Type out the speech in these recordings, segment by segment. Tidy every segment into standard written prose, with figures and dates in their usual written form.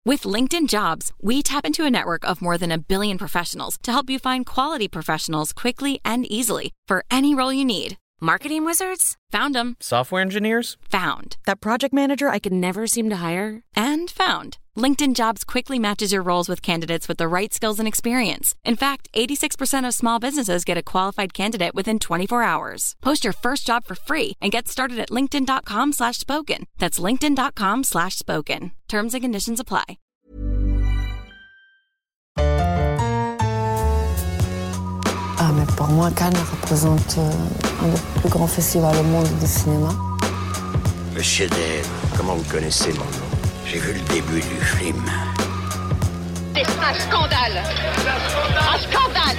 With LinkedIn Jobs, we tap into a network of more than 1 billion professionals to help you find quality professionals quickly and easily for any role you need. Marketing wizards? Found them. Software engineers? Found. That project manager I could never seem to hire? And found. LinkedIn Jobs quickly matches your roles with candidates with the right skills and experience. In fact, 86% of small businesses get a qualified candidate within 24 hours. Post your first job for free and get started at linkedin.com/spoken. That's linkedin.com/spoken. Terms and conditions apply. Ah, mais pour moi, Cannes représente un des plus grands festivals au monde du cinéma. Le chef-d'œuvre, comment vous connaissez mon nom? J'ai vu le début du film. C'est un scandale! Un scandale!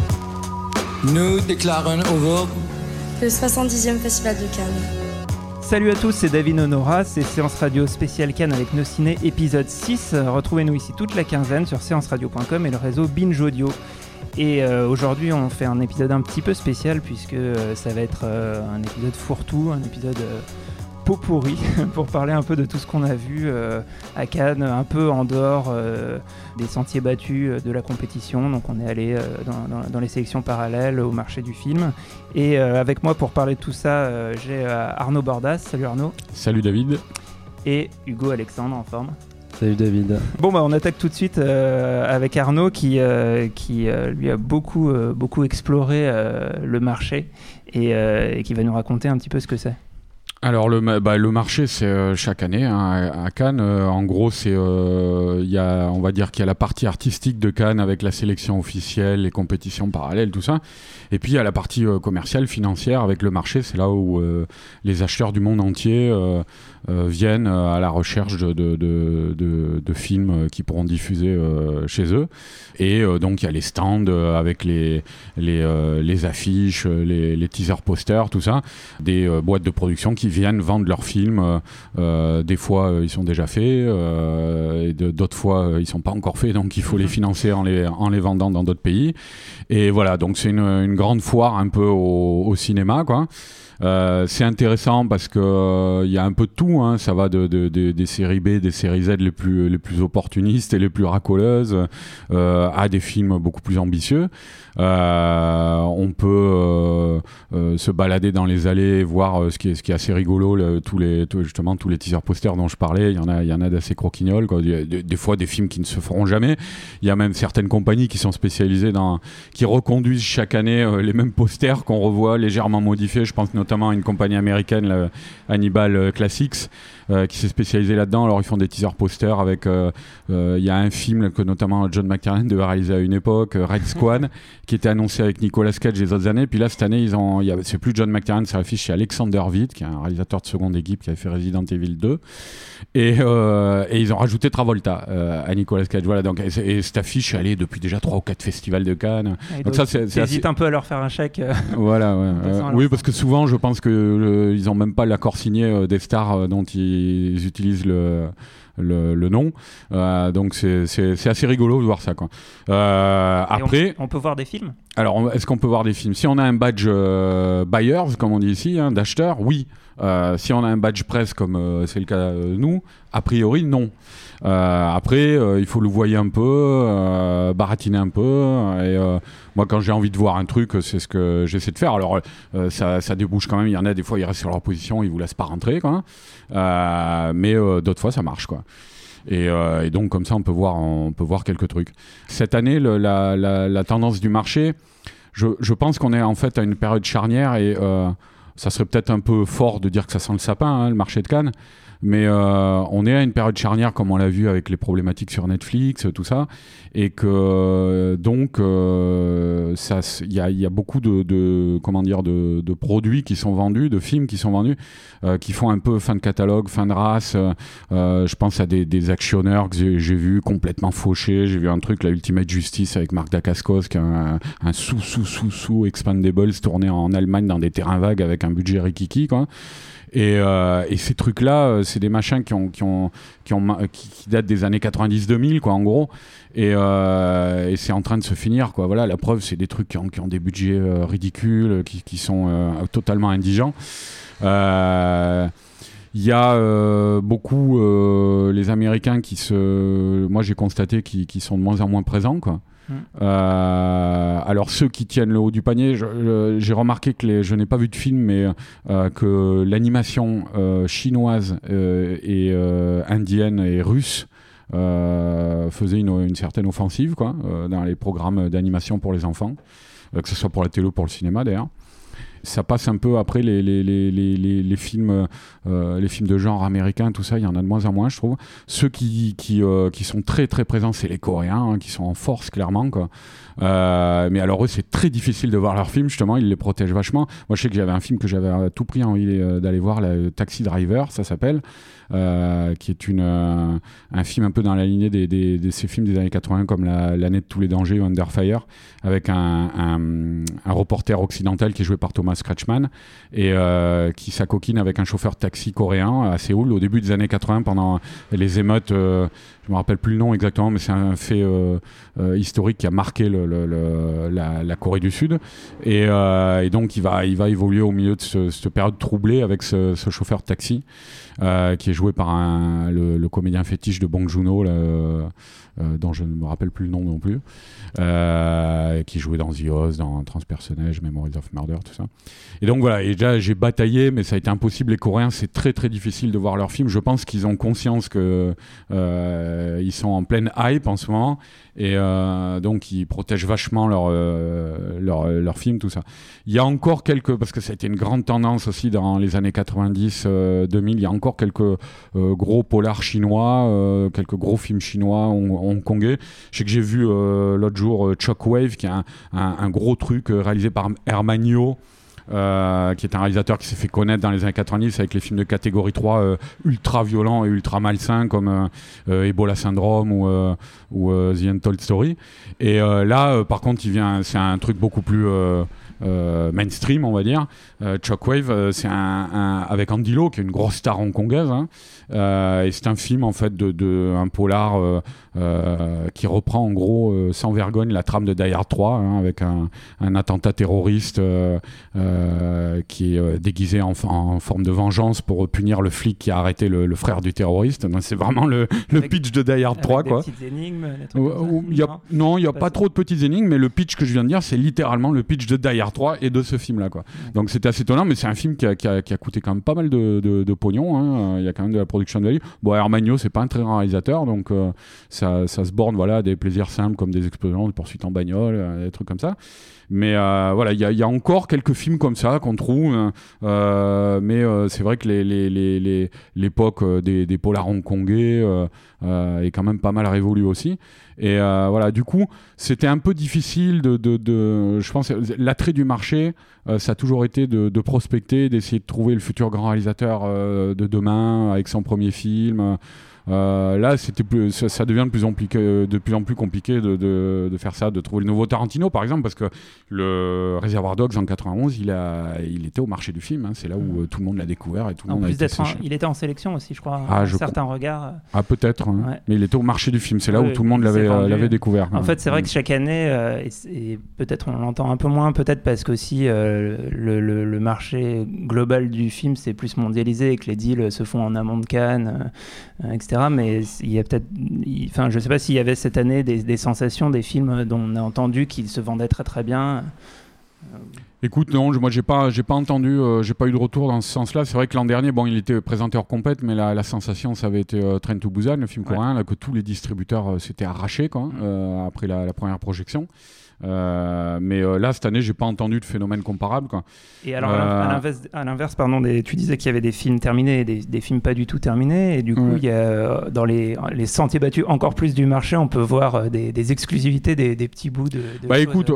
Nous déclarons ouvert le 70e Festival de Cannes. Salut à tous, c'est David Honora, c'est Séance Radio spéciale Cannes avec Nos Ciné épisode 6. Retrouvez-nous ici toute la quinzaine sur séanceradio.com et le réseau Binge Audio. Et aujourd'hui on fait un épisode un petit peu spécial puisque ça va être un épisode fourre-tout, un épisode pot pourri pour parler un peu de tout ce qu'on a vu à Cannes, un peu en dehors des sentiers battus de la compétition. Donc on est allé dans les sélections parallèles au marché du film. Et avec moi pour parler de tout ça, j'ai Arnaud Bordas. Salut Arnaud. Salut David. Et Hugo Alexandre en forme. Salut David. Bon on attaque tout de suite avec Arnaud qui lui a beaucoup exploré le marché et qui va nous raconter un petit peu ce que c'est. Alors le marché c'est chaque année à Cannes. En gros c'est on va dire qu'il y a la partie artistique de Cannes avec la sélection officielle, les compétitions parallèles, tout ça. Et puis il y a la partie commerciale, financière avec le marché. C'est là où les acheteurs du monde entier viennent à la recherche de films qui pourront diffuser chez eux. Et donc il y a les stands avec les affiches, les teaser posters, tout ça, des boîtes de production qui viennent vendre leurs films. Des fois ils sont déjà faits, et d'autres fois ils sont pas encore faits, donc il faut les financer en les vendant dans d'autres pays. Et voilà, donc c'est une grande foire un peu au cinéma, quoi. C'est intéressant parce que y a un peu de tout, hein. Ça va des séries B, des séries Z les plus opportunistes et les plus racoleuses, à des films beaucoup plus ambitieux. On peut se balader dans les allées et voir ce qui est assez rigolo, tous les teaser posters dont je parlais. Il y en a d'assez croquignoles, quoi. Des fois des films qui ne se feront jamais. Il y a même certaines compagnies qui sont spécialisées qui reconduisent chaque année les mêmes posters qu'on revoit légèrement modifiés. Je pense notamment à une compagnie américaine, Hannibal Classics, qui s'est spécialisée là-dedans. Alors ils font des teaser posters avec il y a un film que notamment John McTiernan devait réaliser à une époque, Red Squad, qui était annoncé avec Nicolas Cage les autres années. Puis là cette année c'est plus John McTiernan, c'est affiché, c'est Alexander Witt, qui est un réalisateur de seconde équipe qui avait fait Resident Evil 2, et ils ont rajouté Travolta à Nicolas Cage. Voilà, donc et cette affiche elle est depuis déjà 3 ou 4 festivals de Cannes. Donc ça c'est hésite un peu à leur faire un chèque. Voilà, ouais, oui, parce que souvent je pense que ils ont même pas l'accord signé des stars dont ils utilisent le nom, donc c'est assez rigolo de voir ça, quoi. Après on peut voir des films. Alors est-ce qu'on peut voir des films? Si on a un badge buyers, comme on dit ici, hein, d'acheteurs, oui. Si on a un badge presse, comme c'est le cas nous, a priori non. Après il faut le voyer un peu, baratiner un peu, et moi quand j'ai envie de voir un truc, c'est ce que j'essaie de faire. Alors ça débouche quand même, il y en a des fois ils restent sur leur position, ils vous laissent pas rentrer, quoi. Mais d'autres fois ça marche, quoi. Et donc comme ça on peut voir quelques trucs. Cette année la tendance du marché, je pense qu'on est en fait à une période charnière, et ça serait peut-être un peu fort de dire que ça sent le sapin, hein, le marché de Cannes. Mais on est à une période charnière, comme on l'a vu avec les problématiques sur Netflix, tout ça, et que donc il y a beaucoup de produits qui sont vendus, de films qui sont vendus, qui font un peu fin de catalogue, fin de race. Je pense à des actionneurs que j'ai vu complètement fauchés. J'ai vu un truc, la Ultimate Justice avec Marc Dacascos, qui est un sous Expendables tourné en Allemagne dans des terrains vagues avec un budget rikiki, quoi. Et ces trucs-là, c'est des machins qui datent des années 90-2000, quoi, en gros. Et c'est en train de se finir, quoi. Voilà, la preuve, c'est des trucs qui ont des budgets ridicules, qui sont totalement indigents. Il Il y a beaucoup les Américains moi j'ai constaté qui sont de moins en moins présents, quoi. Alors ceux qui tiennent le haut du panier, j'ai remarqué que je n'ai pas vu de film, mais que l'animation chinoise et indienne et russe faisait une certaine offensive, quoi, dans les programmes d'animation pour les enfants, que ce soit pour la télé ou pour le cinéma d'ailleurs. Ça passe un peu après les films de genre américains, tout ça, il y en a de moins en moins, je trouve. Ceux qui sont très très présents, c'est les Coréens, hein, qui sont en force clairement, quoi. Mais alors eux, c'est très difficile de voir leurs films, justement, ils les protègent vachement. Moi je sais que j'avais un film que j'avais à tout prix envie d'aller voir, Taxi Driver, ça s'appelle, qui est un film un peu dans la lignée de ces films des années 80 comme L'année de tous les dangers ou Under Fire, avec un reporter occidental qui est joué par Thomas Kretschmann et qui s'acoquine avec un chauffeur de taxi coréen à Séoul au début des années 80 pendant les émeutes. Je me rappelle plus le nom exactement, mais c'est un fait historique qui a marqué la Corée du Sud, et donc il va évoluer au milieu de cette période troublée avec ce chauffeur de taxi qui est joué par le comédien fétiche de Bong Joon-ho, dont je ne me rappelle plus le nom non plus, qui jouait dans The Oz, dans Transpersonnage, Memories of Murder, tout ça. Et donc voilà, et déjà j'ai bataillé, mais ça a été impossible. Les Coréens, c'est très très difficile de voir leurs films. Je pense qu'ils ont conscience que ils sont en pleine hype en ce moment, et donc ils protègent vachement leurs films, tout ça. Il y a encore parce que ça a été une grande tendance aussi dans les années 90-2000, il y a encore quelques gros polars chinois, quelques gros films chinois hongkongais. Je sais que j'ai vu l'autre jour Shockwave, qui est un gros truc réalisé par Hermanio, qui est un réalisateur qui s'est fait connaître dans les années 90 avec les films de catégorie 3 ultra violents et ultra malsains comme Ebola Syndrome ou The Untold Story. Et là, par contre, c'est un truc beaucoup plus mainstream, on va dire. Shockwave, c'est avec Andy Lau, qui est une grosse star hongkongaise, hein. Et c'est un film en fait un polar qui reprend en gros sans vergogne la trame de Die Hard 3, hein, avec un attentat terroriste qui est déguisé en forme de vengeance pour punir le flic qui a arrêté le frère du terroriste. Donc, c'est vraiment le pitch de Die Hard 3, quoi. Des petites énigmes, non, il n'y a pas trop de petites énigmes, mais le pitch que je viens de dire, c'est littéralement le pitch de Die Hard 3 et de ce film-là, quoi. Donc c'était assez étonnant, mais c'est un film qui a coûté quand même pas mal de pognon, hein. Il y a quand même de la production value. Bon, Hermanio, c'est pas un très grand réalisateur, donc ça se borne, voilà, à des plaisirs simples comme des explosions, des poursuites en bagnole, des trucs comme ça. Mais voilà, il y a encore quelques films comme ça qu'on trouve, mais c'est vrai que l'époque des polars hongkongais est quand même pas mal révolue aussi. Et voilà, du coup, c'était un peu difficile je pense, l'attrait du marché, ça a toujours été de prospecter, d'essayer de trouver le futur grand réalisateur de demain avec son premier film. Là, ça devient de plus en plus compliqué de faire ça, de trouver le nouveau Tarantino, par exemple, parce que le Reservoir Dogs en 91, il était au marché du film, hein. C'est là où tout le monde l'a découvert et tout le monde a été séché. Il était en sélection aussi, je crois, certains regards. Ah, peut-être, hein. Ouais. Mais il était au marché du film, c'est là où tout le monde l'avait découvert. En fait, c'est vrai que chaque année, et peut-être on l'entend un peu moins, peut-être parce qu'aussi le marché global du film s'est plus mondialisé et que les deals se font en amont de Cannes, etc. Mais il y a peut-être, je sais pas s'il y avait cette année des sensations, des films dont on a entendu qu'ils se vendaient très très bien. Écoute, non, moi j'ai pas entendu, j'ai pas eu de retour dans ce sens-là. C'est vrai que l'an dernier, bon, il était présenté hors compète, mais la sensation, ça avait été Train to Busan, le film coréen, là, que tous les distributeurs s'étaient arrachés, quoi, après la première projection. Mais là, cette année, j'ai pas entendu de phénomène comparable, quoi. Et alors, à l'inverse, pardon, tu disais qu'il y avait des films terminés et des films pas du tout terminés, et du coup, il y a dans les sentiers battus encore plus du marché, on peut voir des exclusivités, des petits bouts de bah écoute,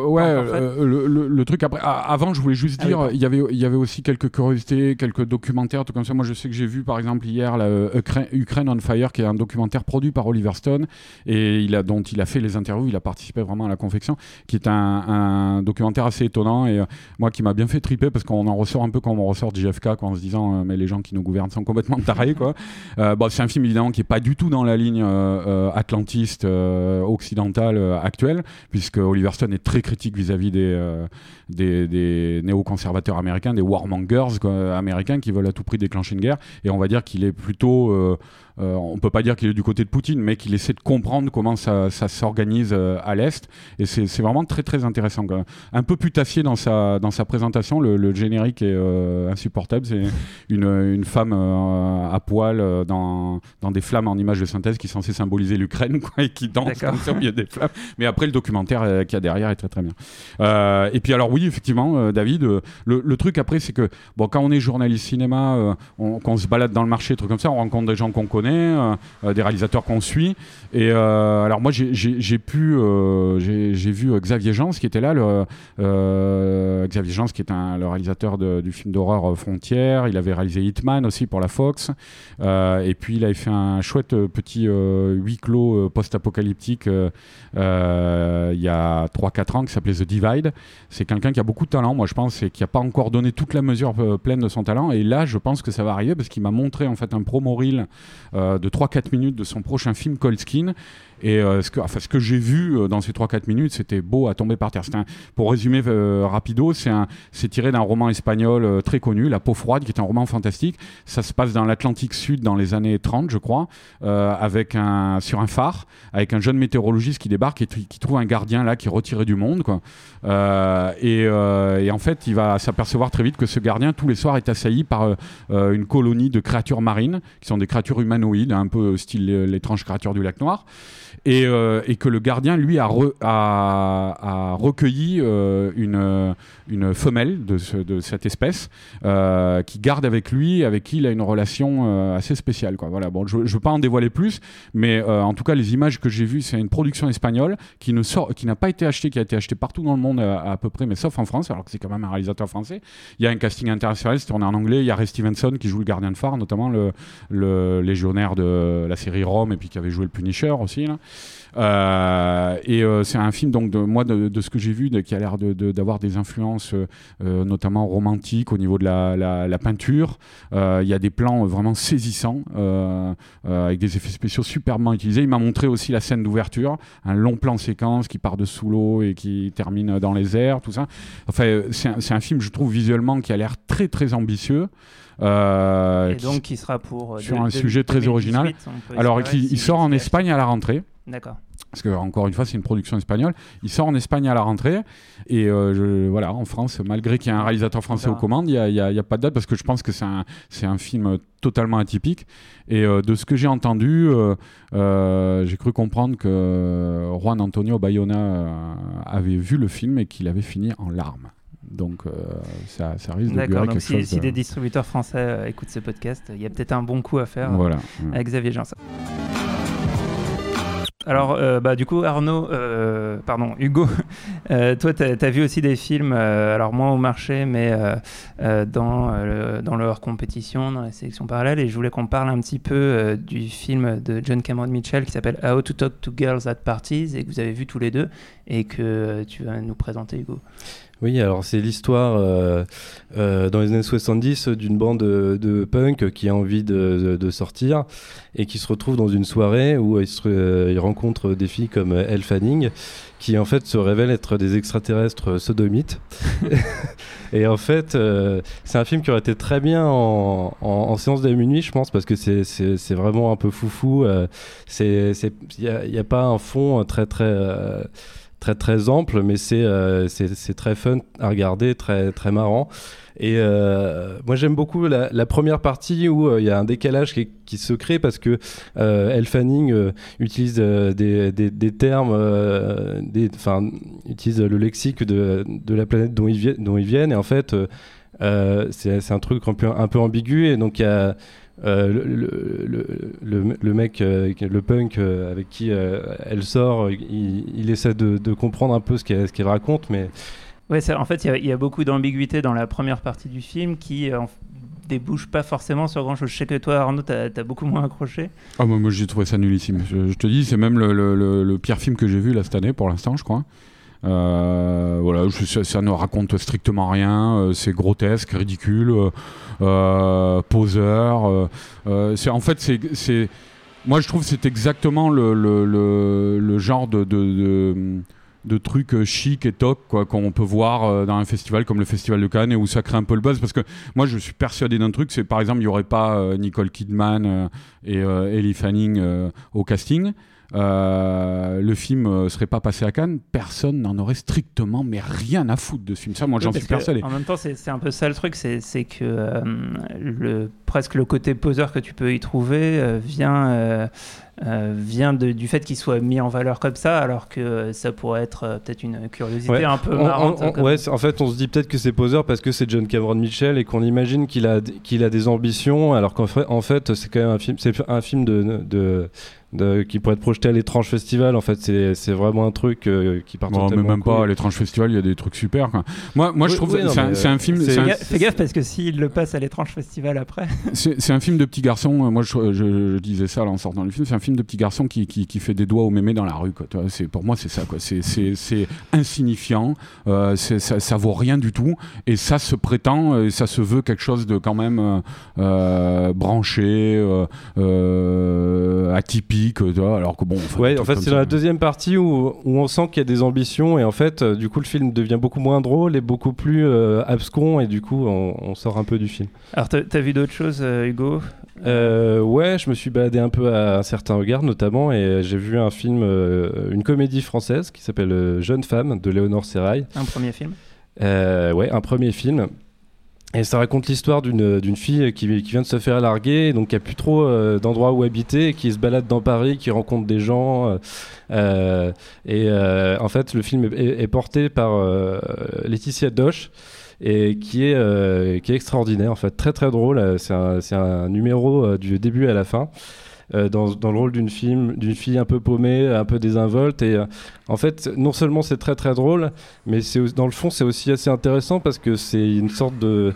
le truc après. Avant, je voulais juste dire, il y avait aussi quelques curiosités, quelques documentaires, tout comme ça. Moi, je sais que j'ai vu, par exemple, hier, Ukraine on Fire, qui est un documentaire produit par Oliver Stone, et dont il a fait les interviews, il a participé vraiment à la confection, qui est un documentaire assez étonnant, et moi qui m'a bien fait triper, parce qu'on en ressort un peu comme on ressort de JFK, quoi, en se disant mais les gens qui nous gouvernent sont complètement tarés, quoi. C'est un film évidemment qui est pas du tout dans la ligne atlantiste occidentale actuelle, puisque Oliver Stone est très critique vis-à-vis des des néoconservateurs américains, des warmongers américains qui veulent à tout prix déclencher une guerre. Et on va dire qu'il est plutôt... on ne peut pas dire qu'il est du côté de Poutine, mais qu'il essaie de comprendre comment ça s'organise à l'Est. Et c'est vraiment très très intéressant. Un peu putassier dans sa présentation. Le générique est insupportable. C'est une femme à poil dans des flammes en images de synthèse qui est censée symboliser l'Ukraine, quoi, et qui danse comme ça au milieu des flammes. Mais après, le documentaire qu'il y a derrière est très très bien. Et puis alors oui, effectivement, David, le truc après, c'est que quand on est journaliste cinéma, qu'on se balade dans le marché, trucs comme ça, on rencontre des gens qu'on connaît, des réalisateurs qu'on suit. Et alors moi, j'ai vu Xavier Jeans qui était là, Xavier Jeans qui est le réalisateur du film d'horreur Frontières. Il avait réalisé Hitman aussi pour la Fox. Et puis il avait fait un chouette petit huis clos post-apocalyptique il y a 3-4 ans qui s'appelait The Divide. C'est quelqu'un qui a beaucoup de talent, moi je pense, et qui n'a pas encore donné toute la mesure pleine de son talent. Et là, je pense que ça va arriver parce qu'il m'a montré en fait un promo reel de 3-4 minutes de son prochain film Cold Skin. Et ce que j'ai vu dans ces 3-4 minutes, c'était beau à tomber par terre. Pour résumer rapido, c'est tiré d'un roman espagnol très connu, La peau froide, qui est un roman fantastique. Ça se passe dans l'Atlantique Sud dans les années 30, je crois, sur un phare, avec un jeune météorologiste qui débarque et qui trouve un gardien là qui est retiré du monde, quoi. Et en fait, il va s'apercevoir très vite que ce gardien, tous les soirs, est assailli par une colonie de créatures marines, qui sont des créatures humanoïdes, un peu style l'étrange créature du lac Noir. Et que le gardien, lui, a recueilli une femelle de cette espèce qui garde avec lui, avec qui il a une relation assez spéciale, quoi. Voilà. Bon, je ne veux pas en dévoiler plus, mais en tout cas, les images que j'ai vues, c'est une production espagnole qui n'a pas été achetée, qui a été achetée partout dans le monde à peu près, mais sauf en France, alors que c'est quand même un réalisateur français. Il y a un casting international, c'est tourné en anglais. Il y a Ray Stevenson qui joue le gardien de phare, notamment le légionnaire de la série Rome, et puis qui avait joué le Punisher aussi, là. C'est un film donc de ce que j'ai vu qui a l'air d'avoir des influences notamment romantiques au niveau de la peinture. Il y a des plans vraiment saisissants avec des effets spéciaux superbement utilisés. Il m'a montré aussi la scène d'ouverture, un long plan séquence qui part de sous l'eau et qui termine dans les airs, tout ça. Enfin, c'est un film, je trouve, visuellement qui a l'air très très ambitieux. Et donc qui sera sur un sujet très original. Alors il sort en Espagne à la rentrée. D'accord. Parce que encore une fois, c'est une production espagnole. Il sort en Espagne à la rentrée. Et voilà, en France, malgré qu'il y ait un réalisateur français aux commandes, il y a pas de date parce que je pense que c'est un film totalement atypique. Et de ce que j'ai entendu, j'ai cru comprendre que Juan Antonio Bayona avait vu le film et qu'il avait fini en larmes. Donc ça risque de durer quelque chose. Si des distributeurs français écoutent ce podcast, il y a peut-être un bon coup à faire avec Xavier Jean. Alors, du coup, Hugo, toi, t'as vu aussi des films, alors moins au marché, mais dans leur compétition, dans la sélection parallèle, et je voulais qu'on parle un petit peu du film de John Cameron Mitchell qui s'appelle How to Talk to Girls at Parties, et que vous avez vu tous les deux, et que tu vas nous présenter, Hugo. Oui, alors c'est l'histoire dans les années 70 d'une bande de punk qui a envie de sortir et qui se retrouve dans une soirée où ils rencontrent des filles comme Elle Fanning qui en fait se révèlent être des extraterrestres sodomites. Et en fait, c'est un film qui aurait été très bien en séance de minuit, je pense, parce que c'est vraiment un peu foufou. Il n'y a pas un fond très ample, mais c'est très fun à regarder, très très marrant. Et moi j'aime beaucoup la première partie où il y a un décalage qui se crée parce que Elle Fanning utilise des termes, utilise le lexique de la planète dont ils viennent, et en fait c'est un truc un peu ambigu, et donc il y a le mec, le punk avec qui elle sort, il essaie de comprendre un peu ce qu'elle raconte, mais... Ouais, en fait, il y a beaucoup d'ambiguïté dans la première partie du film qui débouche pas forcément sur grand-chose. Je sais que toi, Arnaud, t'as beaucoup moins accroché. Ah, moi, j'ai trouvé ça nullissime. Je te dis, c'est même le pire film que j'ai vu là cette année, pour l'instant, je crois. Voilà, ça ne raconte strictement rien, c'est grotesque, ridicule, poseur. Moi, je trouve que c'est exactement le genre de trucs chic et toc quoi, qu'on peut voir dans un festival comme le Festival de Cannes et où ça crée un peu le buzz, parce que moi je suis persuadé d'un truc, c'est par exemple il n'y aurait pas Nicole Kidman et Ellie Fanning au casting, le film serait pas passé à Cannes, personne n'en aurait strictement mais rien à foutre de ce film. Ça, moi j'en suis persuadé. En même temps, c'est un peu ça le truc, c'est que presque le côté poseur que tu peux y trouver vient du fait qu'il soit mis en valeur comme ça, alors que ça pourrait être peut-être une curiosité un peu marrante. En fait, on se dit peut-être que c'est poseur parce que c'est John Cameron Mitchell et qu'on imagine qu'il a des ambitions, alors qu'en fait, c'est quand même un film qui pourrait être projeté à l'Étrange Festival. En fait, c'est vraiment un truc qui part totalement. Mais même pas à l'Étrange Festival, il y a des trucs super. Quoi. Moi, je trouve c'est un film. Fais gaffe parce que s'il le passe à l'Étrange Festival après. C'est un film de petit garçon. Moi, je disais ça là, en sortant du film. C'est un film de petit garçon qui fait des doigts au mémé dans la rue. Quoi. Pour moi, c'est ça. Quoi. C'est insignifiant. Ça vaut rien du tout. Et ça se prétend, ça se veut quelque chose de quand même branché, atypique. Alors que bon. En fait, c'est dans la deuxième partie où on sent qu'il y a des ambitions et en fait, du coup, le film devient beaucoup moins drôle et beaucoup plus abscon et du coup, on sort un peu du film. Alors, t'as vu d'autres choses, Hugo ? Ouais, je me suis baladé un peu à un certain regard notamment et j'ai vu un film, une comédie française qui s'appelle Jeune femme de Léonore Serrail. Un premier film ? Ouais, un premier film. Et ça raconte l'histoire d'une fille qui vient de se faire larguer, donc qui a plus trop d'endroits où habiter, qui se balade dans Paris, qui rencontre des gens. En fait, le film est porté par Laetitia Doche et qui est extraordinaire, en fait, très très drôle. C'est un numéro du début à la fin. Dans le rôle d'une fille un peu paumée, un peu désinvolte et en fait non seulement c'est très très drôle mais dans le fond c'est aussi assez intéressant parce que c'est une sorte de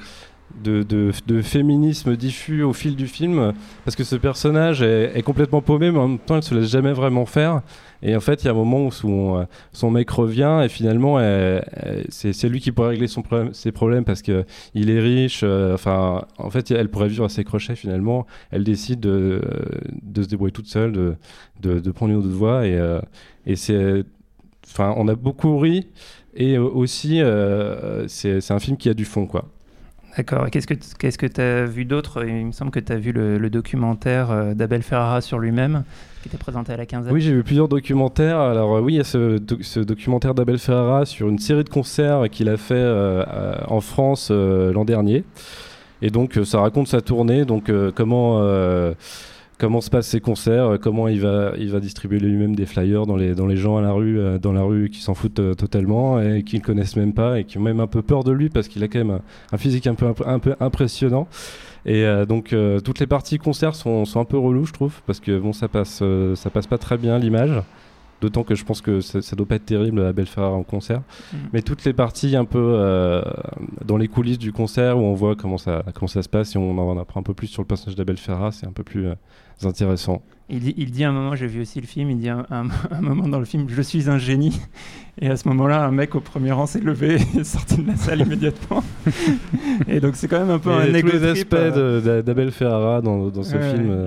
féminisme diffus au fil du film parce que ce personnage est complètement paumé mais en même temps elle se laisse jamais vraiment faire et en fait il y a un moment où son mec revient et finalement c'est lui qui pourrait régler ses problèmes parce qu'il est riche, en fait elle pourrait vivre à ses crochets finalement, elle décide de se débrouiller toute seule, de prendre une autre voie et c'est, on a beaucoup ri et aussi c'est un film qui a du fond quoi. D'accord. Et qu'est-ce que tu as vu d'autre ? Il me semble que tu as vu le documentaire d'Abel Ferrara sur lui-même, qui était présenté à la quinzaine. Oui, j'ai vu plusieurs documentaires. Alors oui, il y a ce documentaire d'Abel Ferrara sur une série de concerts qu'il a fait en France l'an dernier. Et donc, ça raconte sa tournée, donc comment se passent ses concerts, comment il va distribuer lui-même des flyers dans les gens dans la rue qui s'en foutent totalement et qui ne le connaissent même pas et qui ont même un peu peur de lui parce qu'il a quand même un physique un peu impressionnant. Et donc toutes les parties concerts sont un peu reloues, je trouve, parce que bon, ça passe pas très bien l'image. D'autant que je pense que ça doit pas être terrible Abel Ferrara en concert. Mais toutes les parties un peu dans les coulisses du concert où on voit comment ça se passe et on en apprend un peu plus sur le personnage d'Abel Ferrara, c'est un peu plus intéressant. Il dit à un moment, j'ai vu aussi le film, il dit à un moment dans le film, je suis un génie. Et à ce moment-là, un mec au premier rang s'est levé et est sorti de la salle immédiatement. Et donc c'est quand même un peu un égo trip. Tous les aspects d'Abel Ferrara dans ce film.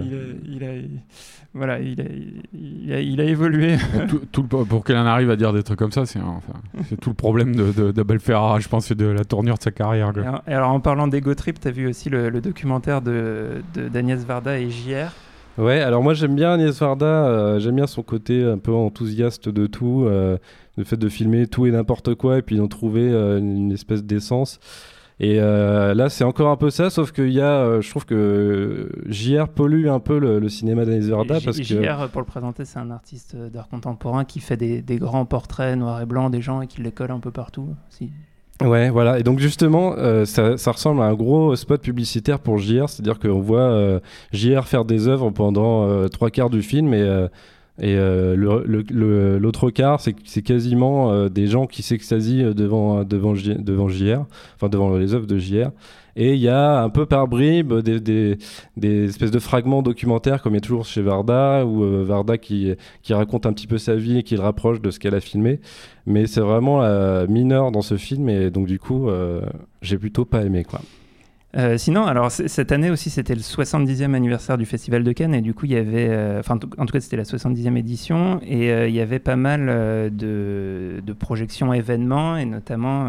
Il a évolué. Pour qu'elle en arrive à dire des trucs comme ça, c'est tout le problème d'Abel Ferrara, je pense, c'est de la tournure de sa carrière. Et alors en parlant d'ego trip, tu as vu aussi le documentaire d'Agnès Varda et JR. Ouais, alors moi j'aime bien Agnès Varda, j'aime bien son côté un peu enthousiaste de tout, le fait de filmer tout et n'importe quoi et puis d'en trouver une espèce d'essence. Et là c'est encore un peu ça, sauf qu'il y a, je trouve que JR pollue un peu le cinéma d'Agnès Varda parce que JR, pour le présenter, c'est un artiste d'art contemporain qui fait des grands portraits noirs et blancs des gens et qui les colle un peu partout. Ouais, voilà. Et donc justement, ça ressemble à un gros spot publicitaire pour JR, c'est-à-dire qu'on voit JR faire des œuvres pendant 3/4 du film et l'autre quart, c'est quasiment des gens qui s'extasient devant JR, enfin devant les œuvres de JR. Et il y a un peu par bribes des espèces de fragments documentaires comme il y a toujours chez Varda, ou Varda qui raconte un petit peu sa vie et qui le rapproche de ce qu'elle a filmé. Mais c'est vraiment mineur dans ce film et donc du coup, j'ai plutôt pas aimé quoi. Sinon, alors cette année aussi, c'était le 70e anniversaire du Festival de Cannes et du coup, il y avait, en tout cas, c'était la 70e édition et il y avait pas mal de projections événements et notamment,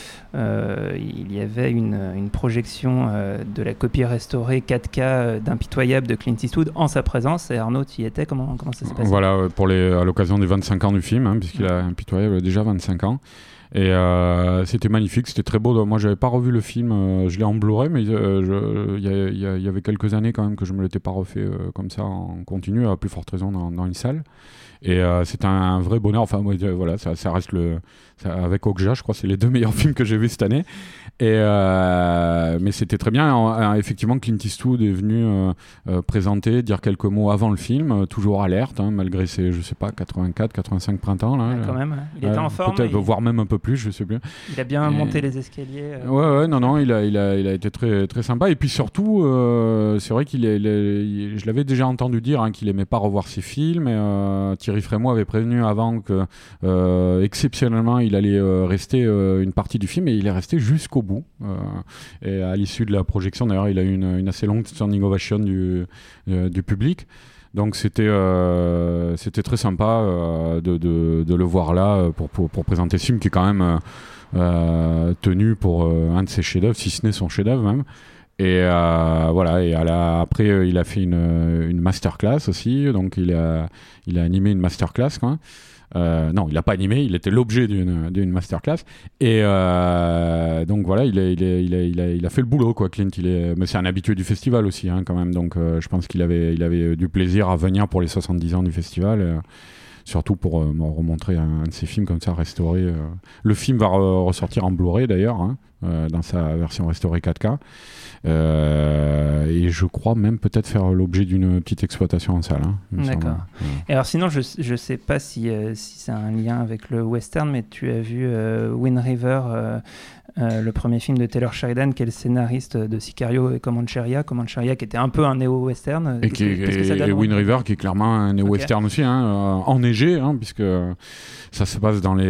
il y avait une projection de la copie restaurée 4K d'Impitoyable de Clint Eastwood en sa présence. Et Arnaud, tu y étais, comment ça s'est passé ? Voilà, à l'occasion des 25 ans du film, puisqu'il a Impitoyable déjà 25 ans. Et c'était magnifique, c'était très beau. Moi, j'avais pas revu le film, je l'ai en Blu-ray, mais il y avait quelques années quand même que je me l'étais pas refait comme ça en continu, à plus forte raison dans une salle. Et c'est un vrai bonheur. Enfin, moi, voilà, ça reste avec Okja, je crois, c'est les 2 meilleurs films que j'ai vus cette année. Mais c'était très bien. Effectivement, Clint Eastwood est venu présenter, dire quelques mots avant le film, toujours alerte, malgré ses, je sais pas, 84, 85 printemps. Là, quand même, il était en forme. Peut-être, voire même un peu plus, je sais plus. Il a bien monté les escaliers. Non, il a été très, très sympa. Et puis surtout, c'est vrai je l'avais déjà entendu dire qu'il aimait pas revoir ses films. Thierry Frémaux avait prévenu avant que exceptionnellement il allait rester une partie du film et il est resté jusqu'au bout. Et à l'issue de la projection, d'ailleurs, il a eu une assez longue standing ovation du public. Donc c'était très sympa de le voir là pour présenter ce film qui est quand même tenu pour un de ses chefs-d'œuvre, si ce n'est son chef-d'œuvre même. Et voilà. Et après, il a fait une masterclass aussi. Donc il a animé une masterclass, quoi. Non, il l'a pas animé. Il était l'objet d'une masterclass. Et donc voilà, il a fait le boulot, quoi. Clint, mais c'est un habitué du festival aussi, quand même. Donc je pense qu'il avait du plaisir à venir pour les 70 ans du festival. Surtout pour me remontrer un de ses films comme ça, restauré. Le film va ressortir en Blu-ray d'ailleurs, dans sa version restaurée 4K. Et je crois même peut-être faire l'objet d'une petite exploitation en salle. D'accord. Et alors sinon, je sais pas si c'est un lien avec le western, mais tu as vu Wind River, le premier film de Taylor Sheridan, qui est le scénariste de Sicario et Comancheria qui était un peu un néo-western. Et Wind River qui est clairement un néo-western aussi, enneigé, puisque ça se passe dans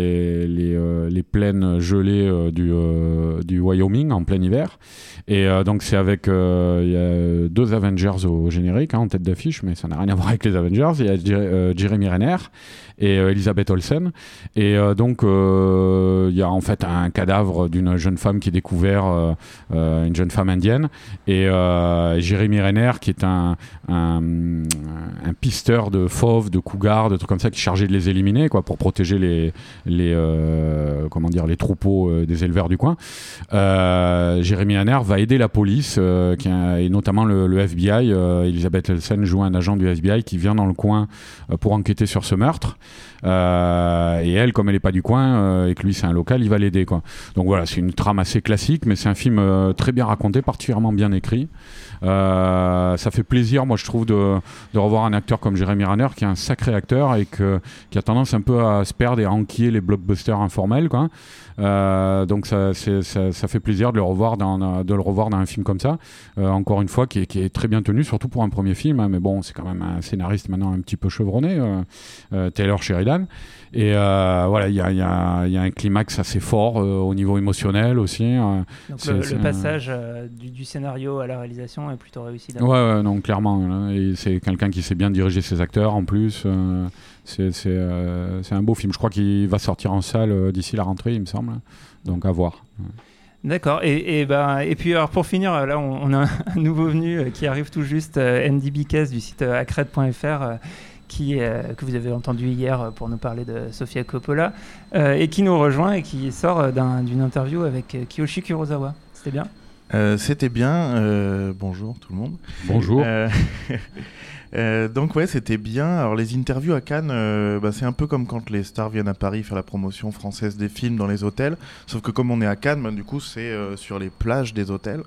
les plaines gelées du Wyoming en plein hiver. Et donc c'est avec il y a 2 Avengers au générique, en tête d'affiche, mais ça n'a rien à voir avec les Avengers. Il y a Jeremy Renner et Elizabeth Olsen. Et donc il y a en fait un cadavre d'une jeune femme qui est découvert, une jeune femme indienne. Et Jeremy Renner, qui est un pisteur de fauves, de cougars, de trucs comme ça, qui est chargé de les éliminer, quoi, pour protéger les troupeaux des éleveurs du coin. Jeremy Renner va aider la police, et notamment le FBI. Elizabeth Olsen joue un agent du FBI qui vient dans le coin pour enquêter sur ce meurtre. Et elle, comme elle n'est pas du coin et que lui c'est un local, il va l'aider, quoi. Donc voilà, c'est une trame assez classique, mais c'est un film très bien raconté, particulièrement bien écrit. Ça fait plaisir, moi je trouve, de revoir un acteur comme Jeremy Renner, qui est un sacré acteur et qui a tendance un peu à se perdre et à enquiller les blockbusters informels, quoi. Donc ça fait plaisir de le revoir dans un film comme ça, encore une fois, qui est très bien tenu, surtout pour un premier film, mais bon, c'est quand même un scénariste maintenant un petit peu chevronné, Taylor Sheridan. Et voilà, il y a un climax assez fort au niveau émotionnel aussi. Donc le passage du scénario à la réalisation est plutôt réussi. Ouais, non, clairement. Et c'est quelqu'un qui sait bien diriger ses acteurs en plus. C'est un beau film. Je crois qu'il va sortir en salle d'ici la rentrée, il me semble. Donc à voir. D'accord. Et puis alors pour finir, là on a un nouveau venu qui arrive tout juste, Andy Bickes du site accred.fr. Que vous avez entendu hier pour nous parler de Sofia Coppola, et qui nous rejoint et qui sort d'une interview avec Kiyoshi Kurosawa. C'était bien ? C'était bien. Bonjour tout le monde. Bonjour. Donc ouais, c'était bien. Alors les interviews à Cannes, c'est un peu comme quand les stars viennent à Paris faire la promotion française des films dans les hôtels. Sauf que comme on est à Cannes, du coup c'est sur les plages des hôtels.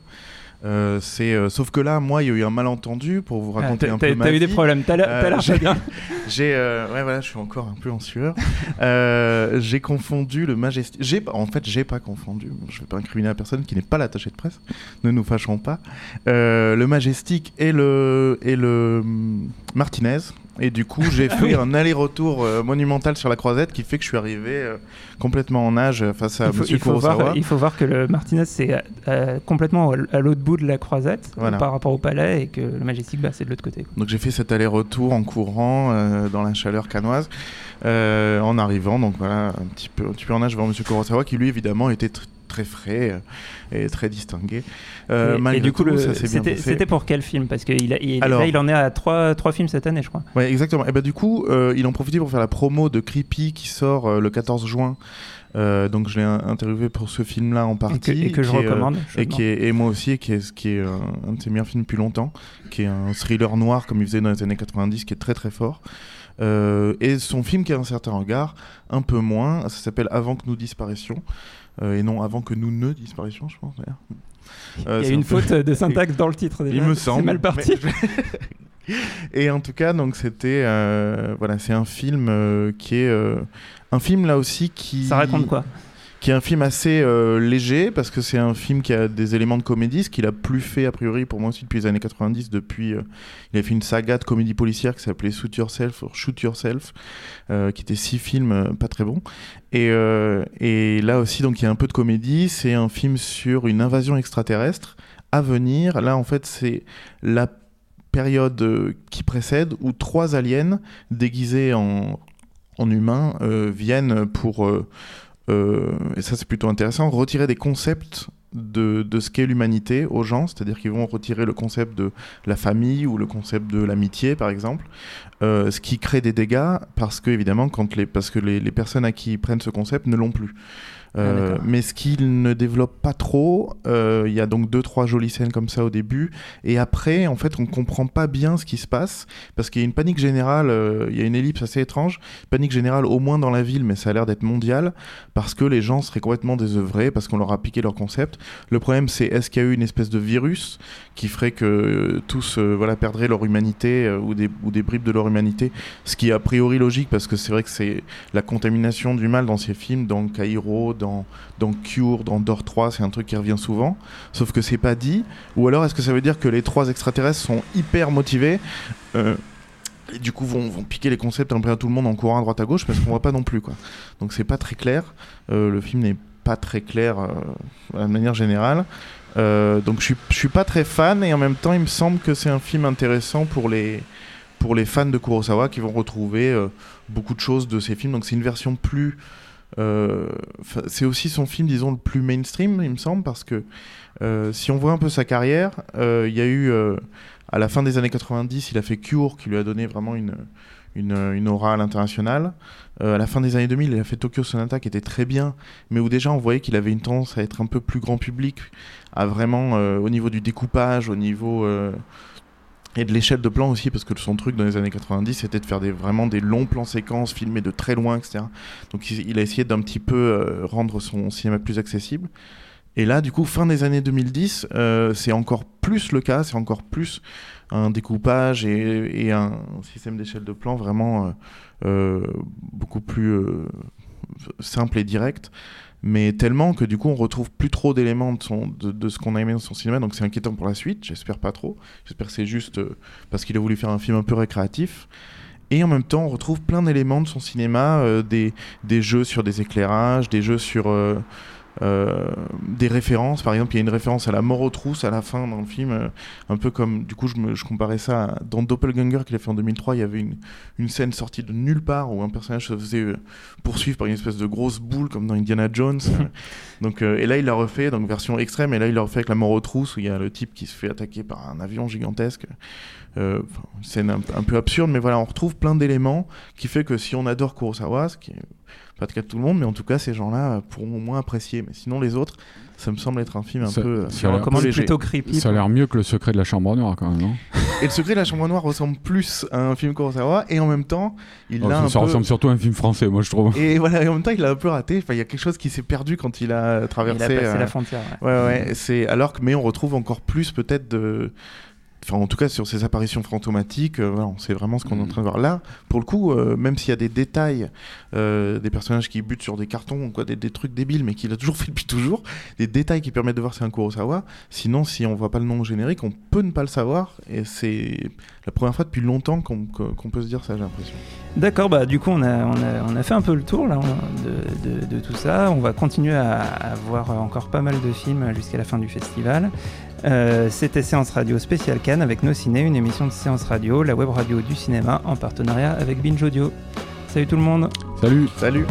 Sauf que là, moi, il y a eu un malentendu pour vous raconter un peu ma vie. T'as eu des problèmes, t'as l'air bien. Je suis encore un peu en sueur. J'ai confondu le Majestic. J'ai pas confondu. Je vais pas incriminer la personne qui n'est pas l'attaché de presse. Ne nous fâchons pas. Le Majestic et le Martinez. Et du coup, j'ai fait un aller-retour monumental sur la croisette qui fait que je suis arrivé complètement en nage face à Monsieur Kurosawa. Il faut voir que le Martinez, c'est complètement à l'autre bout de la croisette par rapport au palais et que le Majestic, c'est de l'autre côté, quoi. Donc j'ai fait cet aller-retour en courant dans la chaleur cannoise en arrivant. Donc voilà, un petit peu en nage vers Monsieur Kurosawa qui lui, évidemment, était très frais et très distingué. Et du coup, ça s'est bien passé. C'était pour quel film? Parce qu'il là, il en est à 3 films cette année, je crois. Ouais, exactement. Et du coup, il en profitait pour faire la promo de Creepy qui sort le 14 juin. Donc je l'ai interviewé pour ce film-là en partie. Et que je recommande. Et moi aussi, qui est un de ses meilleurs films depuis longtemps, qui est un thriller noir comme il faisait dans les années 90, qui est très très fort. Et son film qui a un certain regard, un peu moins, ça s'appelle Avant que nous disparaissions. Et non avant que nous ne disparaissions, je pense. Il y a une faute de syntaxe dans le titre déjà. Il me semble. C'est mal parti. Et en tout cas, donc c'était c'est un film qui est un film là aussi qui. Ça raconte quoi? Qui est un film assez léger parce que c'est un film qui a des éléments de comédie, ce qu'il a plus fait a priori pour moi aussi depuis les années 90. Il a fait une saga de comédie policière qui s'appelait Shoot Yourself, qui était 6 films pas très bons. Et là aussi, donc il y a un peu de comédie. C'est un film sur une invasion extraterrestre à venir. Là, en fait, c'est la période qui précède où 3 aliens déguisés en humains viennent pour et ça c'est plutôt intéressant, retirer des concepts de ce qu'est l'humanité aux gens, c'est-à-dire qu'ils vont retirer le concept de la famille ou le concept de l'amitié par exemple, ce qui crée des dégâts parce que évidemment parce que les personnes à qui ils prennent ce concept ne l'ont plus. Mais ce qu'il ne développe pas trop, il y a donc 2-3 jolies scènes comme ça au début, et après en fait on comprend pas bien ce qui se passe parce qu'il y a une panique générale, il y a une ellipse assez étrange, panique générale au moins dans la ville, mais ça a l'air d'être mondial parce que les gens seraient complètement désœuvrés parce qu'on leur a piqué leur concept. Le problème c'est est-ce qu'il y a eu une espèce de virus qui ferait que tous perdraient leur humanité ou des bribes de leur humanité, ce qui est a priori logique parce que c'est vrai que c'est la contamination du mal dans ces films, dans Cairo, dans Cure, dans Door 3, c'est un truc qui revient souvent, sauf que c'est pas dit. Ou alors est-ce que ça veut dire que les 3 extraterrestres sont hyper motivés et du coup vont piquer les concepts un peu à tout le monde en courant à droite à gauche parce qu'on voit pas non plus, quoi. Donc c'est pas très clair, le film n'est pas très clair de manière générale, donc je suis pas très fan, et en même temps il me semble que c'est un film intéressant pour les fans de Kurosawa qui vont retrouver beaucoup de choses de ces films. Donc c'est une version plus c'est aussi son film, disons, le plus mainstream, il me semble, parce que si on voit un peu sa carrière, il y a eu à la fin des années 90, il a fait Cure qui lui a donné vraiment une aura à l'international. À la fin des années 2000, il a fait Tokyo Sonata qui était très bien, mais où déjà on voyait qu'il avait une tendance à être un peu plus grand public, à vraiment au niveau du découpage, au niveau et de l'échelle de plan aussi, parce que son truc dans les années 90 c'était de faire vraiment des longs plans séquences filmés de très loin, etc. Donc il a essayé d'un petit peu rendre son cinéma plus accessible. Et là du coup fin des années 2010, c'est encore plus le cas, c'est encore plus un découpage et un système d'échelle de plan vraiment beaucoup plus simple et direct, mais tellement que du coup on retrouve plus trop d'éléments de ce qu'on a aimé dans son cinéma. Donc c'est inquiétant pour la suite, j'espère pas trop, j'espère que c'est juste parce qu'il a voulu faire un film un peu récréatif. Et en même temps on retrouve plein d'éléments de son cinéma, des jeux sur des éclairages, des jeux sur des références. Par exemple il y a une référence à la mort aux trousses à la fin dans le film, un peu comme, du coup je comparais ça dans Doppelganger qu'il a fait en 2003. Il y avait une scène sortie de nulle part où un personnage se faisait poursuivre par une espèce de grosse boule comme dans Indiana Jones. Donc, et là il l'a refait, donc version extrême, et là il l'a refait avec la mort aux trousses où il y a le type qui se fait attaquer par un avion gigantesque. Une scène un peu absurde, mais voilà, on retrouve plein d'éléments qui fait que si on adore Kurosawa, ce qui est pas le cas de tout le monde, mais en tout cas ces gens-là pourront au moins apprécier. Mais sinon les autres, ça me semble être un film un peu léger. Plutôt creepy. Ça a l'air mieux que Le Secret de la Chambre Noire quand même, non? Et Le Secret de la Chambre Noire ressemble plus à un film Kurosawa, et en même temps ça ressemble surtout à un film français, moi je trouve. Et voilà, et en même temps il a un peu raté. Enfin, il y a quelque chose qui s'est perdu quand il a traversé. Il a passé la frontière. Ouais. C'est alors que, mais on retrouve encore plus peut-être enfin en tout cas sur ces apparitions fantomatiques, voilà, on sait vraiment ce qu'on est en train de voir. Là, pour le coup, même s'il y a des détails, des personnages qui butent sur des cartons, quoi, des trucs débiles, mais qu'il a toujours fait depuis toujours, des détails qui permettent de voir si c'est un Kurosawa. Sinon, si on voit pas le nom générique, on peut ne pas le savoir, et c'est la première fois depuis longtemps qu'on peut se dire ça, j'ai l'impression. D'accord, bah du coup on a fait un peu le tour là de tout ça. On va continuer à voir encore pas mal de films jusqu'à la fin du festival. C'était Séance Radio spéciale Cannes avec Nos Ciné, une émission de Séance Radio, la web radio du cinéma en partenariat avec Binge Audio. Salut tout le monde. Salut.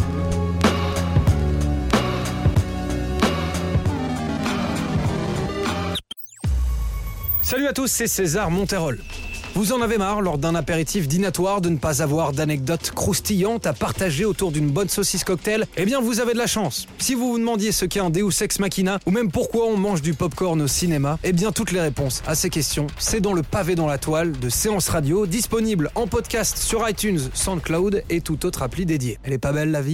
Salut à tous, c'est César Monterol. Vous en avez marre, lors d'un apéritif dînatoire, de ne pas avoir d'anecdotes croustillantes à partager autour d'une bonne saucisse cocktail ? Eh bien, vous avez de la chance. Si vous vous demandiez ce qu'est un Deus Ex Machina, ou même pourquoi on mange du popcorn au cinéma, eh bien, toutes les réponses à ces questions, c'est dans le pavé dans la toile de Séance Radio, disponible en podcast sur iTunes, SoundCloud et toute autre appli dédiée. Elle est pas belle, la vie ?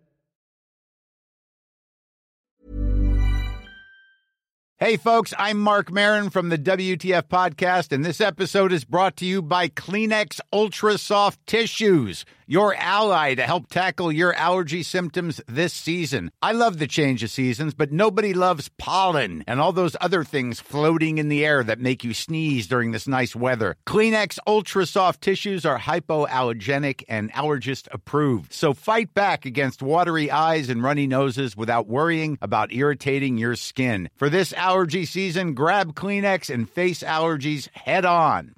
Hey, folks, I'm Mark Maron from the WTF Podcast, and this episode is brought to you by Kleenex Ultra Soft Tissues, your ally to help tackle your allergy symptoms this season. I love the change of seasons, but nobody loves pollen and all those other things floating in the air that make you sneeze during this nice weather. Kleenex Ultra Soft Tissues are hypoallergenic and allergist approved, so fight back against watery eyes and runny noses without worrying about irritating your skin. For this allergy season, grab Kleenex and face allergies head on.